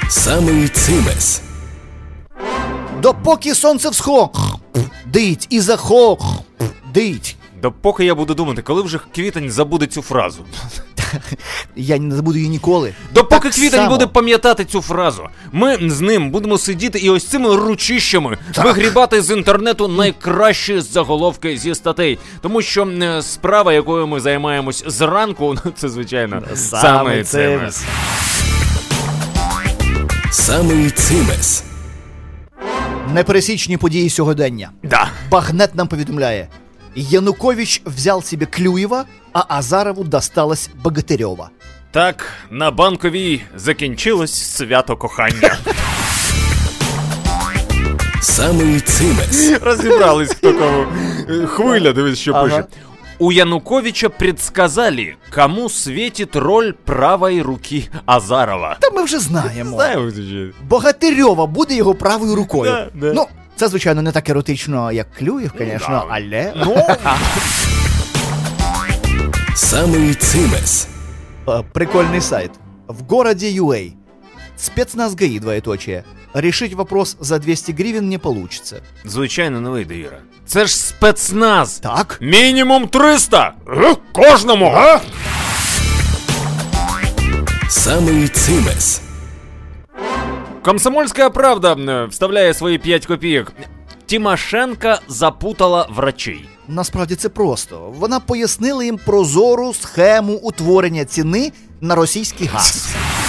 Самий цимес. Допоки сонце всходить і заходить. Допоки я буду думати, коли вже Квітень забуде цю фразу. Я не забуду її ніколи. Допоки Так Квітень само. буде пам'ятати цю фразу, ми з ним будемо сидіти і ось цими ручищами вигрібати з інтернету найкращі заголовки зі статей. Тому що справа, якою ми займаємось зранку, це, звичайно, саме цимес. Самий цимес. Непересічні події сьогодення. Да. Багнет нам повідомляє. Янукович взял себе Клюєва, а Азарову досталась Богатирьова. Так, на Банковій закінчилось свято кохання. Самий цимес. Розібрались, хто кого. Хвиля, дивись, що пише. У Януковича предсказали, кому светит роль правой руки Азарова. Та ми вже знаємо. Знаємо, звичайно. Богатирьова буде його правою рукою. Да. Ну, це, звичайно, не так еротично, як Клюєв, звісно, але... Самий цимес. Прикольный сайт. В городе Юэй. Спецназ ГАИ, двоеточие. Решить вопрос за 200 гривен не получится. Звичайно, не вийде, Іра. Це ж спецназ. Так? Мінімум 300! Кожному! Самий цимес. Комсомольська правда вставляє свої 5 копійок. Тимошенко запутала врачей. Насправді це просто. Вона пояснила їм прозору схему утворення ціни на російський газ.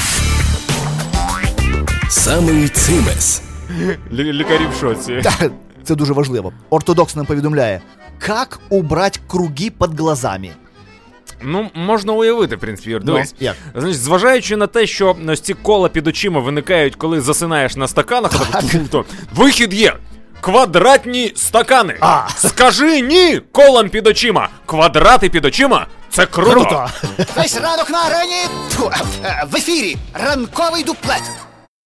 Самий цимес. Лікарі в шоці. Це дуже важливо. Ортодокс нам повідомляє. Як убрати круги під глазами? Ну, можна уявити, в принципі, Юр, дивись. як? Значить, зважаючи на те, що ось ці кола під очима виникають, коли засинаєш на стаканах, то вихід є. Квадратні стакани. Скажи ні колам під очима. Квадрати під очима – це круто. Весь ранок на арені в ефірі ранковий дуплет.